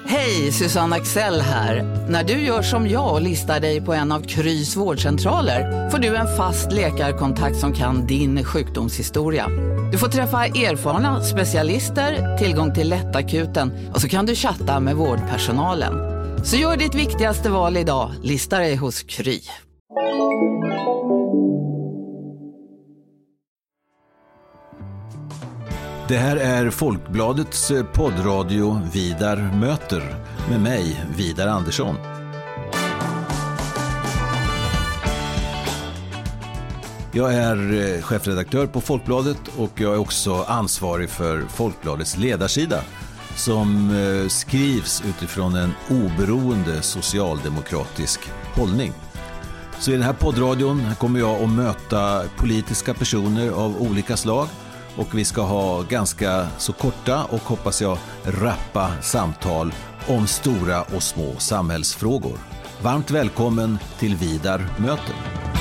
Hej, Susanne Axel här. När du gör som jag och listar dig på en av Krys vårdcentraler får du en fast läkarkontakt som kan din sjukdomshistoria. Du får träffa erfarna specialister, tillgång till lättakuten och så kan du chatta med vårdpersonalen. Så gör ditt viktigaste val idag, lista dig hos Kry. Det här är Folkbladets poddradio Vidar möter med mig, Vidar Andersson. Jag är chefredaktör på Folkbladet och jag är också ansvarig för Folkbladets ledarsida som skrivs utifrån en oberoende socialdemokratisk hållning. Så i den här poddradion kommer jag att möta politiska personer av olika slag. Och vi ska ha ganska så korta och hoppas jag rappa samtal om stora och små samhällsfrågor. Varmt välkommen till Vidar möter.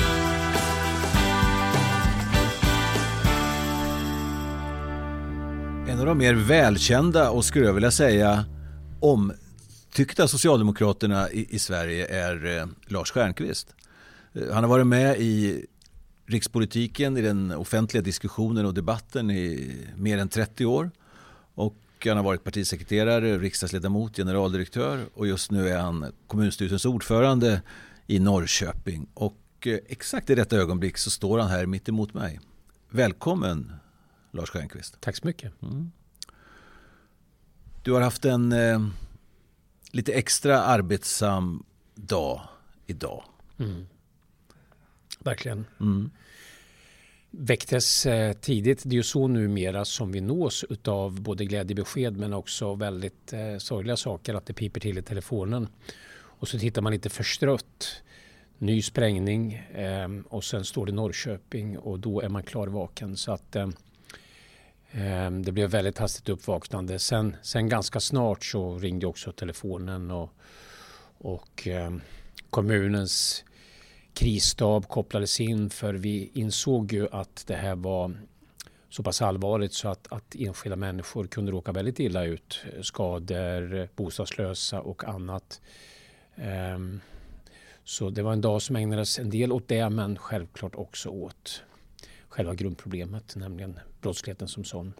En av de mer välkända och skulle jag vilja säga omtyckta socialdemokraterna i Sverige är Lars Stjernkvist. Han har varit med i rikspolitiken, i den offentliga diskussionen och debatten i mer än 30 år. Och han har varit partisekreterare, riksdagsledamot, generaldirektör och just nu är han kommunstyrelsens ordförande i Norrköping. Och exakt i detta ögonblick så står han här mitt emot mig. Välkommen Lars Stjernkvist. Tack så mycket. Du har haft en lite extra arbetsam dag idag. Verkligen. Väcktes tidigt. Det är ju så numera som vi nås av både glädjebesked men också väldigt sorgliga saker, att det piper till i telefonen. Och så tittar man lite förstrött. Ny sprängning och sen står det Norrköping och då är man klarvaken. Så att det blev väldigt hastigt uppvaknande. Sen ganska snart så ringde också telefonen och kommunens krisstab kopplades in, för vi insåg ju att det här var så pass allvarligt så att enskilda människor kunde råka väldigt illa ut. Skador, bostadslösa och annat. Så det var en dag som ägnades en del åt det, men självklart också åt själva grundproblemet, nämligen brottsligheten som sån.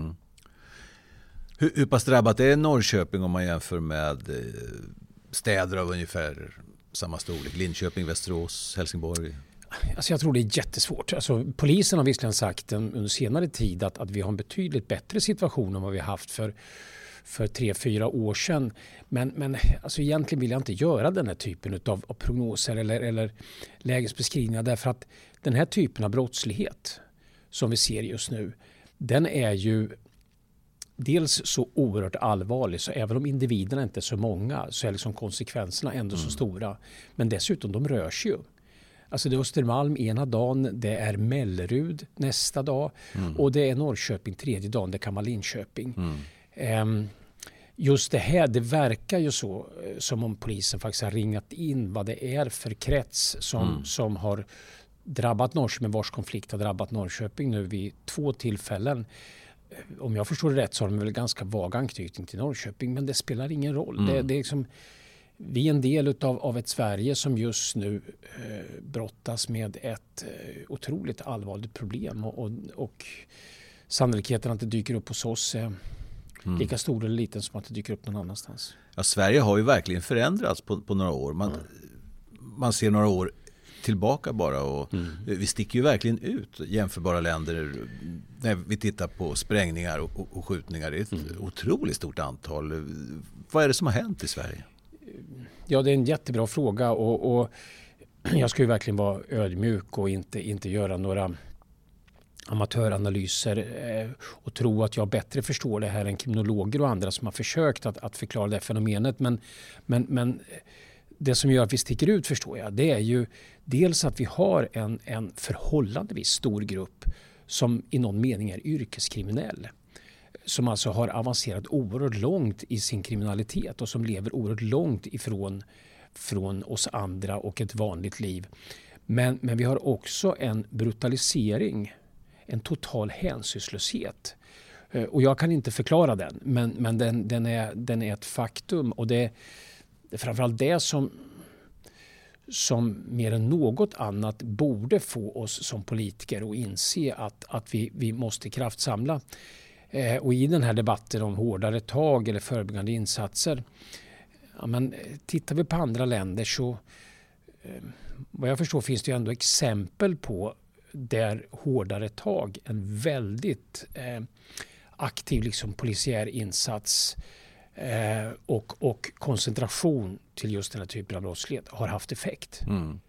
Hur pass drabbat är Norrköping om man jämför med städer av ungefär samma storlek? Linköping, Västerås, Helsingborg? Alltså jag tror det är jättesvårt. Alltså polisen har visserligen sagt under senare tid att vi har en betydligt bättre situation än vad vi har haft för 3-4 år sedan. Men alltså egentligen vill jag inte göra den här typen av prognoser eller lägesbeskrivningar, därför att den här typen av brottslighet som vi ser just nu, den är ju dels så oerhört allvarlig, så även om individerna inte är så många så är liksom konsekvenserna ändå så stora. Men dessutom, de rör sig ju. Alltså det är Östermalm ena dagen, det är Mellerud nästa dag och det är Norrköping tredje dagen, det kan vara Linköping. Just det här, det verkar ju så som om polisen faktiskt har ringat in vad det är för krets som har drabbat Norrköping, vars konflikt har drabbat Norrköping nu vid 2 tillfällen. Om jag förstår det rätt så har de väl ganska vag anknytning till Norrköping, men det spelar ingen roll. Det är liksom, vi är en del av ett Sverige som just nu brottas med ett otroligt allvarligt problem och sannolikheten att det dyker upp hos oss är lika stor eller liten som att det dyker upp någon annanstans. Ja, Sverige har ju verkligen förändrats på några år. Man ser några år tillbaka bara och vi sticker ju verkligen ut jämförbara länder när vi tittar på sprängningar och skjutningar. Det är ett otroligt stort antal. Vad är det som har hänt i Sverige? Ja, det är en jättebra fråga och jag ska ju verkligen vara ödmjuk och inte göra några amatöranalyser och tro att jag bättre förstår det här än kriminologer och andra som har försökt att förklara det här fenomenet. Men det som gör att vi sticker ut, förstår jag, det är ju dels att vi har en förhållandevis stor grupp som i någon mening är yrkeskriminell. Som alltså har avancerat oerhört långt i sin kriminalitet och som lever oerhört långt från oss andra och ett vanligt liv. Men vi har också en brutalisering, en total hänsynslöshet Och jag kan inte förklara den, men den är ett faktum. Och det är framförallt det som mer än något annat borde få oss som politiker att inse att vi måste kraftsamla. Och i den här debatten om hårdare tag eller förebyggande insatser, men tittar vi på andra länder så vad jag förstår finns det ju ändå exempel på där hårdare tag, en väldigt aktiv liksom polisiär insats och koncentration till just den här typen av brottslighet har haft effekt.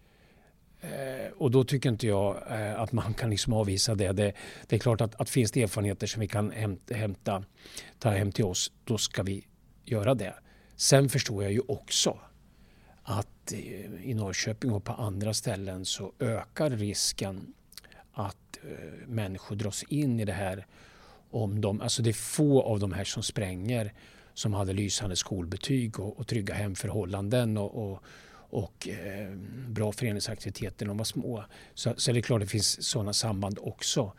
Och då tycker inte jag att man kan liksom avvisa det. Det är klart att finns det erfarenheter som vi kan ta hem till oss, då ska vi göra det. Sen förstår jag ju också att i Norrköping och på andra ställen så ökar risken att människor dras in i det här. Alltså det är få av de här som spränger som hade lysande skolbetyg och trygga hemförhållanden och bra föreningsaktiviteter när de var små. Så är det klart det finns sådana samband också.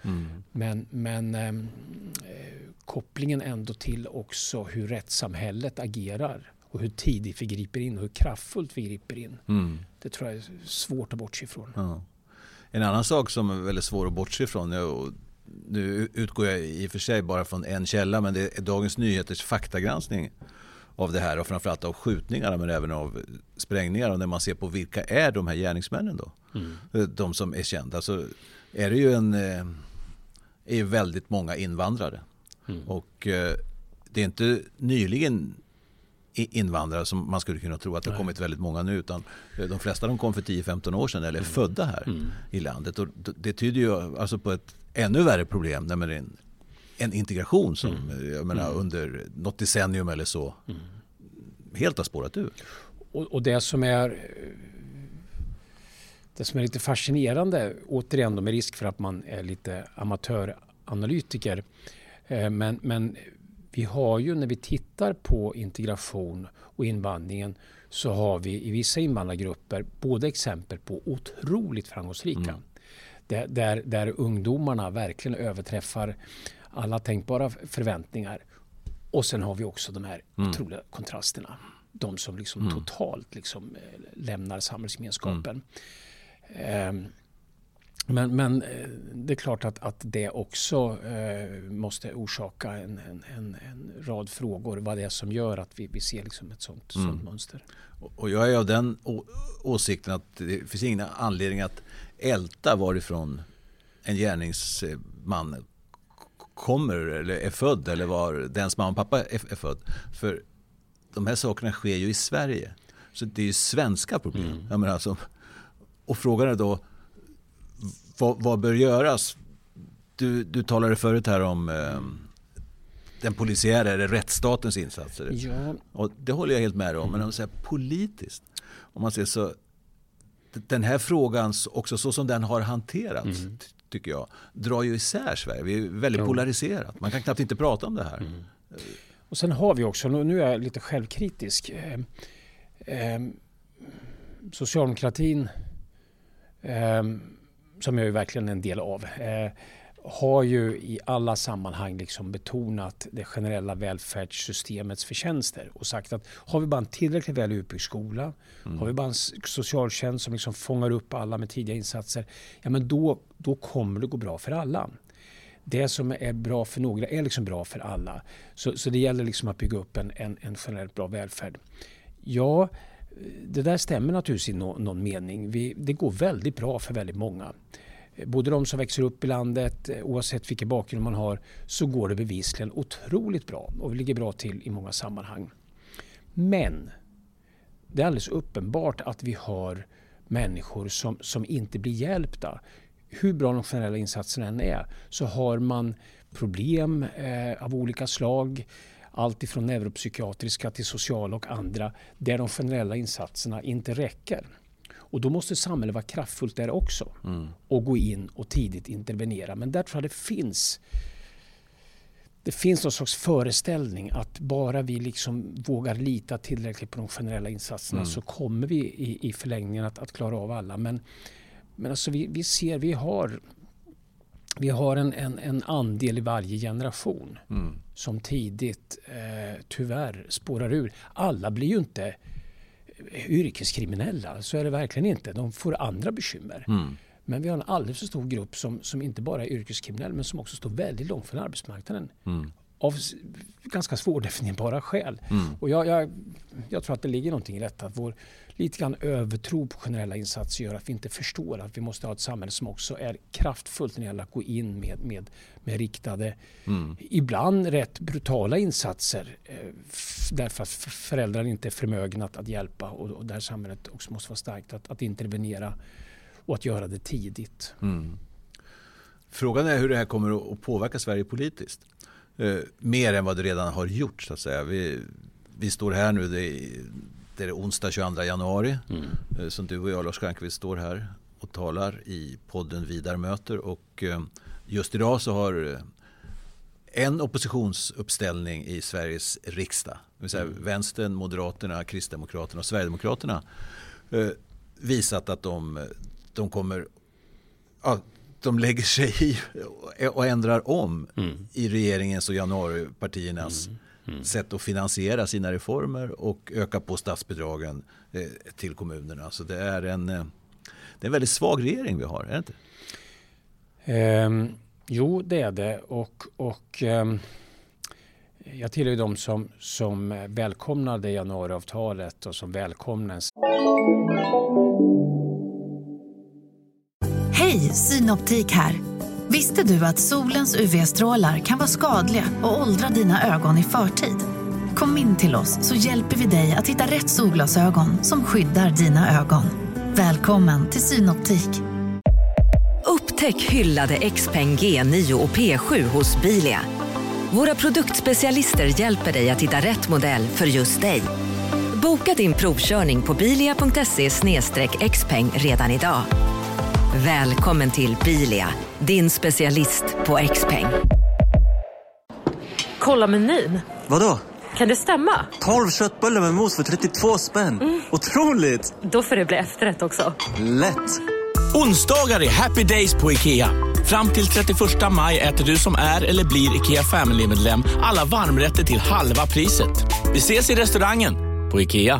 Men kopplingen ändå till också hur rättssamhället agerar och hur tidigt vi griper in och hur kraftfullt vi griper in. Det tror jag är svårt att bortse ifrån. Ja. En annan sak som är väldigt svår att bortse ifrån, nu utgår jag i och för sig bara från en källa, men det är Dagens Nyheters faktagranskning av det här och framförallt av skjutningarna men även av sprängningar, och när man ser på vilka är de här gärningsmännen då, de som är kända, så är det ju är väldigt många invandrare och det är inte nyligen invandrare som man skulle kunna tro att det har kommit väldigt många nu, utan de flesta de kom för 10-15 år sedan eller är födda här i landet, och det tyder ju alltså på ett ännu värre problem, nämligen en integration som jag menar, under något decennium eller så helt har spårat ur. Och det som är lite fascinerande, återigen då med risk för att man är lite amatöranalytiker, men vi har ju, när vi tittar på integration och invandringen, så har vi i vissa invandrargrupper både exempel på otroligt framgångsrika där ungdomarna verkligen överträffar alla tänkbara förväntningar. Och sen har vi också de här otroliga kontrasterna. De som liksom totalt liksom lämnar samhällsgemenskapen. Men det är klart att det också måste orsaka en rad frågor. Vad det är som gör att vi ser liksom ett sånt mönster. Och jag är av den åsikten att det finns ingen anledning att älta varifrån en gärningsman kommer eller är född, eller var dens mamma och pappa är född. För de här sakerna sker ju i Sverige. Så det är ju svenska problem. Jag menar alltså, och frågan är då, vad bör göras? Du talade förut här om den polisiära eller rättsstatens insatser. Ja. Och det håller jag helt med om. Men om man säger politiskt, om man ser så, den här frågan också så som den har hanterats, tycker jag, drar ju isär Sverige. Vi är väldigt polariserat. Man kan knappt inte prata om det här. Och sen har vi också, nu är jag lite självkritisk, socialdemokratin, som jag är verkligen en del av, har ju i alla sammanhang liksom betonat det generella välfärdssystemets förtjänster och sagt att har vi bara en tillräckligt väl utbyggd skola, har vi bara en socialtjänst som liksom fångar upp alla med tidiga insatser, ja men då kommer det gå bra för alla. Det som är bra för några är liksom bra för alla. Så det gäller liksom att bygga upp en generellt bra välfärd. Ja, det där stämmer naturligtvis i någon mening. Det går väldigt bra för väldigt många. Både de som växer upp i landet, oavsett vilken bakgrund man har, så går det bevisligen otroligt bra. Och vi ligger bra till i många sammanhang. Men det är alldeles uppenbart att vi har människor som inte blir hjälpta. Hur bra de generella insatserna än är, så har man problem av olika slag. Allt ifrån neuropsykiatriska till sociala och andra, där de generella insatserna inte räcker. Och då måste samhället vara kraftfullt där också och gå in och tidigt intervenera. Men där tror jag det finns någon slags föreställning att bara vi liksom vågar lita tillräckligt på de generella insatserna så kommer vi i förlängningen att klara av alla. Men alltså vi har vi har en andel i varje generation som tidigt tyvärr spårar ur. Alla blir ju inte yrkeskriminella, så är det verkligen inte. De får andra bekymmer. Men vi har en alldeles för stor grupp som inte bara är yrkeskriminell men som också står väldigt långt från arbetsmarknaden. Av ganska svårdefinierbara skäl. Och jag tror att det ligger någonting i detta. Att vår lite grann övertro på generella insatser gör att vi inte förstår att vi måste ha ett samhälle som också är kraftfullt när det gäller att gå in med riktade, ibland rätt brutala insatser därför att föräldrar inte är förmögna att hjälpa och där samhället också måste vara starkt att intervenera och att göra det tidigt. Frågan är hur det här kommer att påverka Sverige politiskt. Mer än vad det redan har gjort så att säga. Vi står här nu, det är onsdag 22 januari som du och jag, Lars Stjernkvist, står här och talar i podden Vidar möter, och just idag så har en oppositionsuppställning i Sveriges riksdag, det vill säga Vänstern, Moderaterna, Kristdemokraterna och Sverigedemokraterna, visat att de kommer... De lägger sig i och ändrar om i regeringens och januaripartiernas sätt att finansiera sina reformer och öka på statsbidragen till kommunerna. Så det är en väldigt svag regering vi har, är det inte? Jo, det är det. Och jag tillhör ju de som välkomnade januariavtalet och som välkomnar. Hej, Synoptik här. Visste du att solens UV-strålar kan vara skadliga och åldra dina ögon i förtid? Kom in till oss så hjälper vi dig att hitta rätt solglasögon som skyddar dina ögon. Välkommen till Synoptik. Upptäck hyllade XPeng G9 och P7 hos Bilia. Våra produktspecialister hjälper dig att hitta rätt modell för just dig. Boka din provkörning på bilia.se/xpeng redan idag. Välkommen till Bilia, din specialist på XPeng. Kolla menyn. Vadå? Kan det stämma? 12 köttbullar med mos för 32 spänn. Otroligt! Då får det bli efterrätt också. Lätt! Onsdagar är happy days på IKEA. Fram till 31 maj äter du som är eller blir IKEA Family-medlem alla varmrätter till halva priset. Vi ses i restaurangen på IKEA.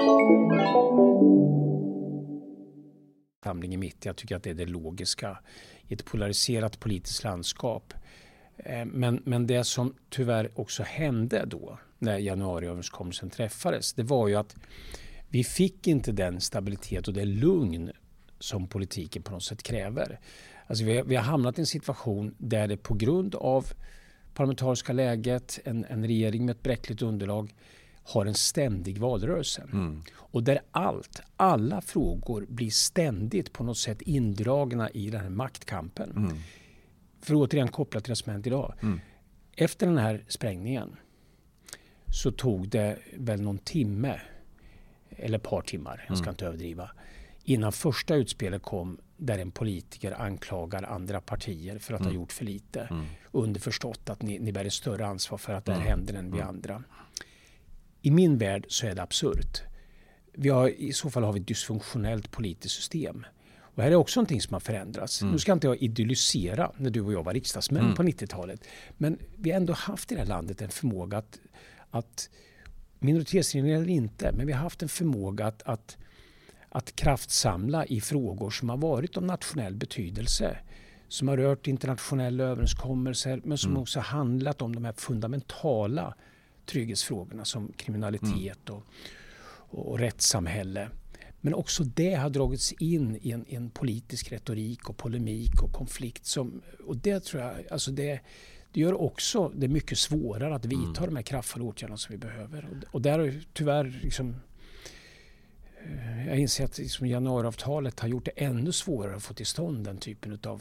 Samling i mitt. Jag tycker att det är det logiska i ett polariserat politiskt landskap. Men det som tyvärr också hände då när januariöverenskommelsen träffades, det var ju att vi fick inte den stabilitet och det lugn som politiken på något sätt kräver. Alltså vi har hamnat i en situation där det på grund av parlamentariska läget, en regering med ett bräckligt underlag, har en ständig valrörelse. Och där alla frågor blir ständigt på något sätt indragna i den här maktkampen. För återigen kopplat till det som hänt idag. Efter den här sprängningen så tog det väl någon timme eller ett par timmar, jag ska inte överdriva, innan första utspelet kom där en politiker anklagar andra partier för att ha gjort för lite. Underförstått att ni bär ett större ansvar för att det här händer än vi andra. I min värld så är det absurt. I så fall har vi ett dysfunktionellt politiskt system. Och här är också någonting som har förändrats. Nu ska inte jag idyllisera när du och jag var riksdagsmän på 90-talet. Men vi har ändå haft i det här landet en förmåga att minoritetsregering eller inte, men vi har haft en förmåga att kraftsamla i frågor som har varit av nationell betydelse. Som har rört internationella överenskommelser, men som också har handlat om de här fundamentala trygghetsfrågorna som kriminalitet och rättssamhälle. Men också det har dragits in i en politisk retorik och polemik och konflikt. Och det tror jag, alltså det gör också det mycket svårare att vidta de här kraftfulla åtgärderna som vi behöver. Och där har tyvärr jag inser att januariavtalet har gjort det ännu svårare att få till stånd den typen av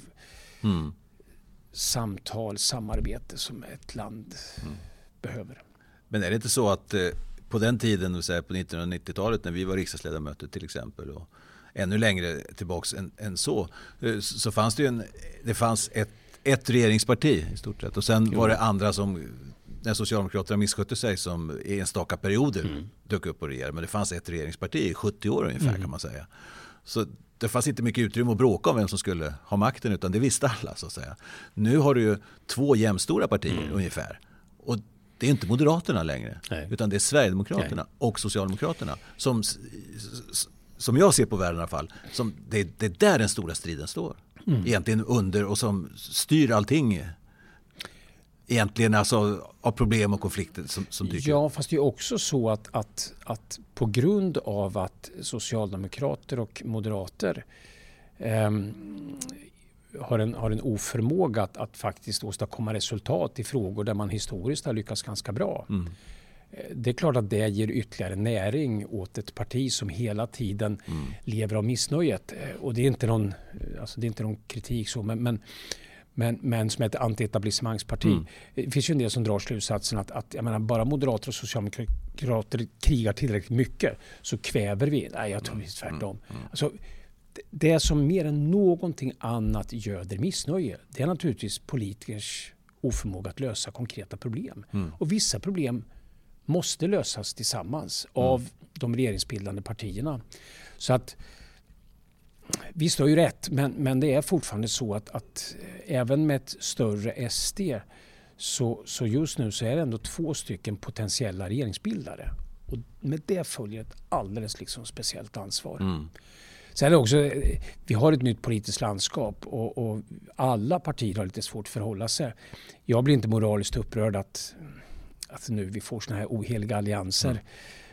samarbete som ett land behöver. Men är det inte så att på den tiden, på 1990-talet när vi var riksdagsledamöter till exempel, och ännu längre tillbaks än så fanns det fanns ett regeringsparti i stort sett, och sen var det andra som, när Socialdemokraterna misskötte sig, som i enstaka perioder dök upp och regerade, men det fanns ett regeringsparti i 70 år ungefär kan man säga. Så det fanns inte mycket utrymme att bråka om vem som skulle ha makten, utan det visste alla så att säga. Nu har du ju 2 jämnstora partier ungefär. Och det är inte Moderaterna längre, utan det är Sverigedemokraterna och Socialdemokraterna som jag ser på världen i alla fall. Det är där den stora striden står. Egentligen under och som styr allting. Egentligen alltså av problem och konflikter som dyker. Ja, fast det är också så att på grund av att socialdemokrater och moderater har en oförmåga att faktiskt åstadkomma resultat i frågor där man historiskt har lyckats ganska bra. Det är klart att det ger ytterligare näring åt ett parti som hela tiden lever av missnöjet. Och det är inte någon kritik så, men som ett anti-etablissemangsparti. Det finns ju en del som drar slutsatsen att jag menar, bara moderater och socialdemokrater krigar tillräckligt mycket så kväver vi. Nej, jag tror det är tvärtom. Alltså, det som mer än någonting annat göder missnöje, det är naturligtvis politikers oförmåga att lösa konkreta problem. Och vissa problem måste lösas tillsammans av de regeringsbildande partierna. Så att visst har ju rätt, men det är fortfarande så att även med ett större SD så just nu så är det ändå 2 stycken potentiella regeringsbildare. Och med det följer ett alldeles liksom speciellt ansvar. Sen är det också, vi har ett nytt politiskt landskap och alla partier har lite svårt att förhålla sig. Jag blir inte moraliskt upprörd att nu vi får såna här oheliga allianser.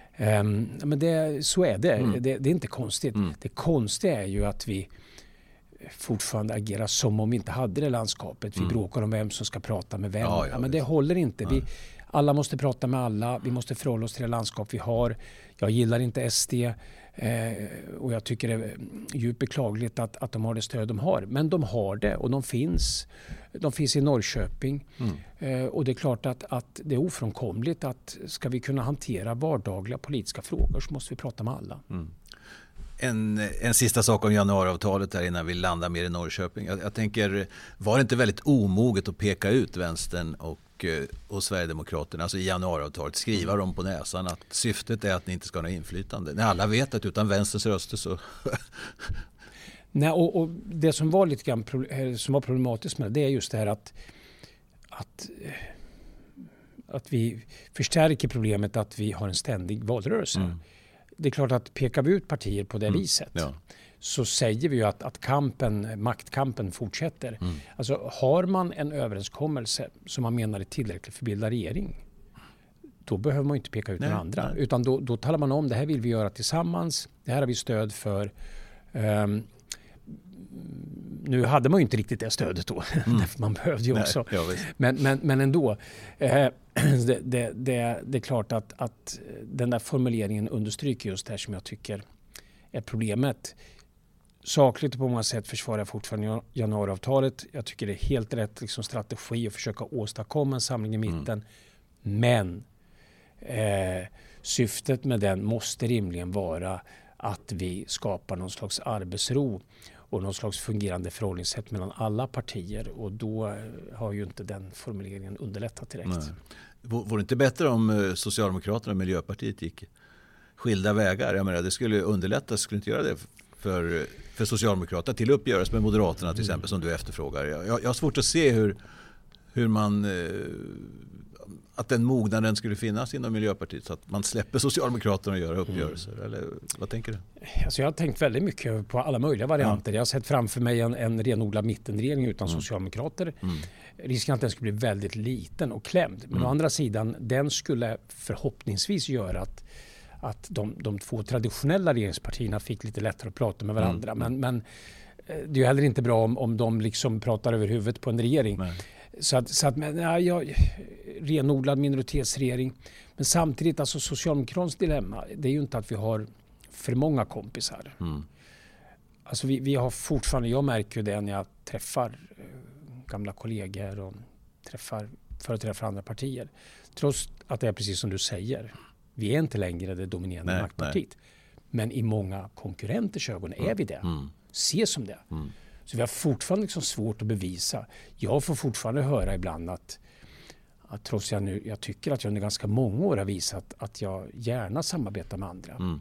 Men så är det. Det är inte konstigt. Det konstiga är ju att vi fortfarande agerar som om vi inte hade det landskapet. Vi bråkar om vem som ska prata med vem. Men det håller inte. Alla måste prata med alla. Vi måste förhålla oss till det landskap vi har. Jag gillar inte SD och jag tycker det är djupt beklagligt att de har det stöd de har. Men de har det och de finns i Norrköping. Och det är klart att det är ofrånkomligt att ska vi kunna hantera vardagliga politiska frågor så måste vi prata med alla. En sista sak om januariavtalet här innan vi landar mer i Norrköping. Jag tänker, var det inte väldigt omoget att peka ut vänstern och Sverigedemokraterna, alltså i januariavtalet, skriva dem på näsan att syftet är att ni inte ska ha något inflytande? När alla vet att utan vänsterns röster så... Nej, och det som var lite grann som var problematiskt med det är just det här att vi förstärker problemet att vi har en ständig valrörelse. Det är klart att pekar vi ut partier på det viset så säger vi ju att maktkampen fortsätter. Alltså har man en överenskommelse som man menar är tillräckligt för att bilda regering, då behöver man inte peka ut några andra. Utan då talar man om det här vill vi göra tillsammans, det här har vi stöd för. Nu hade man ju inte riktigt det stödet då, därför man behövde ju också. Men ändå, det är klart att den där formuleringen understryker just det här som jag tycker är problemet. Sakligt på många sätt försvarar jag fortfarande januariavtalet. Jag tycker det är helt rätt liksom, strategi att försöka åstadkomma en samling i mitten. Men syftet med den måste rimligen vara att vi skapar någon slags arbetsro och någon slags fungerande förhållningssätt mellan alla partier. Och då har ju inte den formuleringen underlättat direkt. Vore det inte bättre om Socialdemokraterna och Miljöpartiet gick skilda vägar? Jag menar, det skulle underlätta, skulle inte göra det för Socialdemokraterna till uppgörelse med Moderaterna till exempel, som du efterfrågar. Jag har svårt att se hur man... att den mognaden skulle finnas inom Miljöpartiet så att man släpper Socialdemokraterna och gör uppgörelser. Eller vad tänker du? Alltså jag har tänkt väldigt mycket på alla möjliga varianter. Jag har sett framför mig en renodlad mittenregering utan socialdemokrater. Risken att den skulle bli väldigt liten och klämd. Men å andra sidan, den skulle förhoppningsvis göra att de 2 traditionella regeringspartierna fick lite lättare att prata med varandra. Men det är ju heller inte bra om de liksom pratar över huvudet på en regering. Så att renodlad minoritetsregering. Men samtidigt, alltså Socialdemokraternas dilemma, det är ju inte att vi har för många kompisar. Alltså vi har fortfarande, jag märker ju det när jag träffar gamla kollegor och träffar företrädare för andra partier. Trots att det är precis som du säger, vi är inte längre det dominerande maktpartiet. Men i många konkurrenters ögon är vi det. Ses som det. Så vi har fortfarande liksom svårt att bevisa. Jag får fortfarande höra ibland att trots jag tycker att jag under ganska många år har visat att jag gärna samarbetar med andra.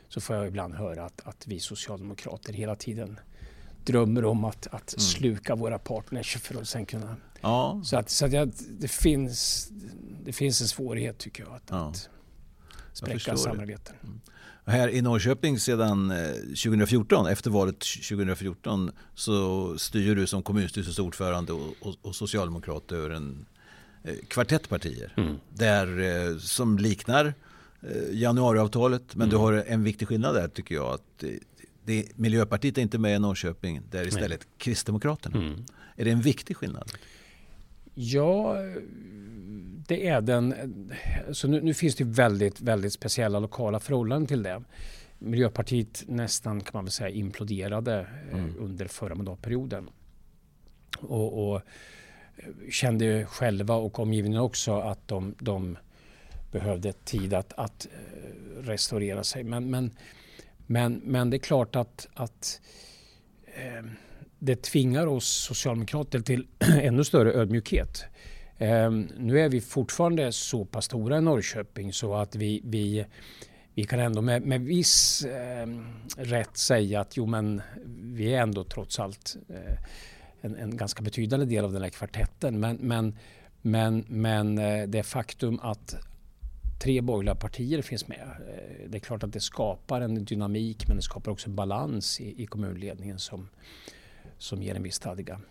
så får jag ibland höra att vi socialdemokrater hela tiden drömmer om att sluka våra partners för att sen kunna... Ja. Det finns en svårighet tycker jag att spräcka samarbeten. Här i Norrköping sedan 2014, efter valet 2014, så styr du som kommunstyrelsens ordförande och socialdemokrat över en kvartett partier där som liknar januariavtalet, men du har en viktig skillnad där tycker jag, att Miljöpartiet är inte med i Norrköping, där är istället Kristdemokraterna. Är det en viktig skillnad? Ja, det är den. Så nu finns det väldigt, väldigt speciella lokala förhållanden till det. Miljöpartiet nästan kan man väl säga imploderade under förra mandatperioden. Och kände själva och omgivningen också att de behövde tid att restaurera sig. Men det är klart att det tvingar oss socialdemokrater till ännu större ödmjukhet. Nu är vi fortfarande så pass stora i Norrköping så att vi kan ändå med viss rätt säga att vi är ändå trots allt en ganska betydande del av den här kvartetten. Men det faktum att 3 borgerliga partier finns med, det är klart att det skapar en dynamik, men det skapar också en balans i kommunledningen som ger en viss stadga.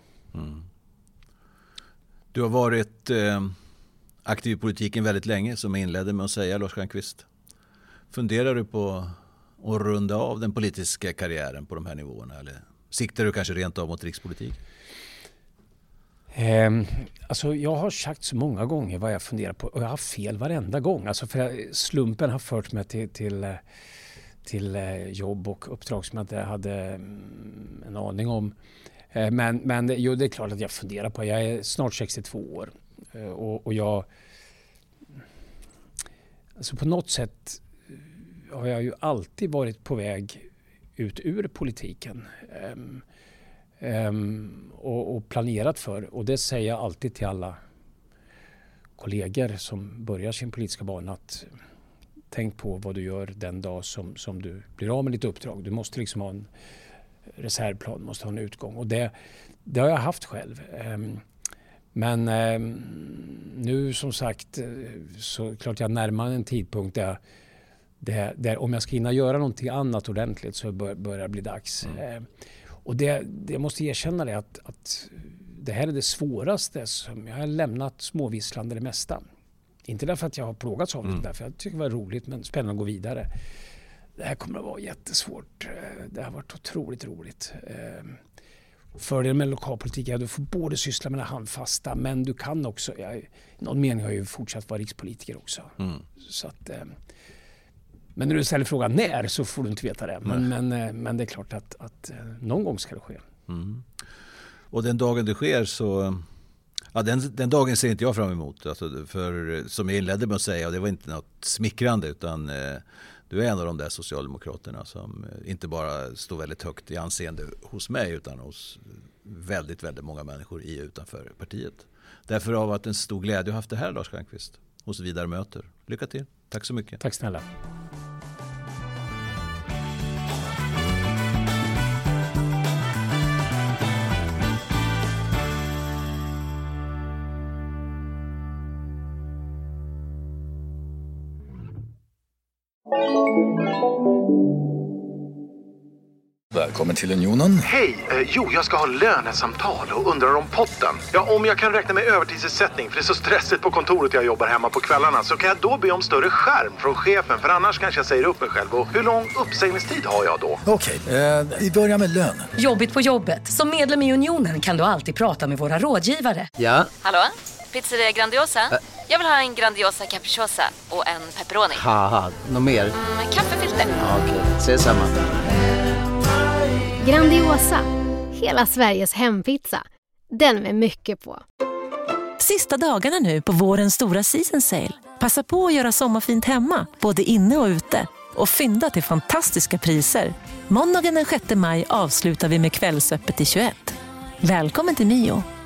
Du har varit aktiv i politiken väldigt länge, som jag inledde med att säga, Lars Stjernkvist. Funderar du på att runda av den politiska karriären på de här nivåerna, eller siktar du kanske rent av mot rikspolitik? Alltså jag har sagt så många gånger vad jag funderar på, och jag har fel varenda gång. Alltså för slumpen har fört mig till jobb och uppdrag som jag inte hade en aning om. Men det är klart att jag funderar på. Jag är snart 62 år och jag... Alltså på något sätt har jag ju alltid varit på väg ut ur politiken. Och planerat för. Och det säger jag alltid till alla kollegor som börjar sin politiska bana, att tänk på vad du gör den dag som du blir av med ditt uppdrag. Du måste liksom ha en reservplan, måste ha en utgång. Och det har jag haft själv. Men nu som sagt så klart jag närmar en tidpunkt där om jag ska hinna göra någonting annat ordentligt så börjar det bli dags. Och det måste erkänna det att det här är det svåraste. Som jag har lämnat småvisslande det mesta. Inte därför att jag har plågats av det, därför jag tycker det var roligt men spännande att gå vidare. Det här kommer att vara jättesvårt. Det har varit otroligt roligt. Fördelen med lokalpolitik är att du får både syssla med det handfasta, men du kan också, i någon mening har jag ju fortsatt vara rikspolitiker också. Så att, men när du ställer frågan när så får du inte veta det. Men det är klart att någon gång ska det ske. Och den dagen det sker så... Ja, den dagen ser inte jag fram emot. Alltså, för som jag inledde med att säga, och det var inte något smickrande, utan du är en av de där socialdemokraterna som inte bara står väldigt högt i anseende hos mig utan hos väldigt, väldigt många människor i och utanför partiet. Därför har det varit en stor glädje att ha haft det här, Lars Stjernkvist, hos Vidare Möter. Lycka till. Tack så mycket. Tack snälla. Välkommen till Unionen. Hej! Jag ska ha lönesamtal och undrar om potten. Ja, om jag kan räkna med övertidsersättning för det är så stressigt på kontoret jag jobbar hemma på kvällarna, så kan jag då be om större skärm från chefen, för annars kanske jag säger upp mig själv. Och hur lång uppsägningstid har jag då? Okej, vi börjar med lön. Jobbigt på jobbet. Som medlem i Unionen kan du alltid prata med våra rådgivare. Ja? Hallå? Pizzeria Grandiosa? Jag vill ha en Grandiosa capriciosa och en pepperoni. Haha, något mer? Kaffefilter. Ja, okej, ses samma. Grandiosa, hela Sveriges hempizza. Den med mycket på. Sista dagarna nu på vårens stora season sale. Passa på att göra sommarfint hemma, både inne och ute. Och fynda till fantastiska priser. Måndagen den 6 maj avslutar vi med Kvällsöppet i 21. Välkommen till Mio.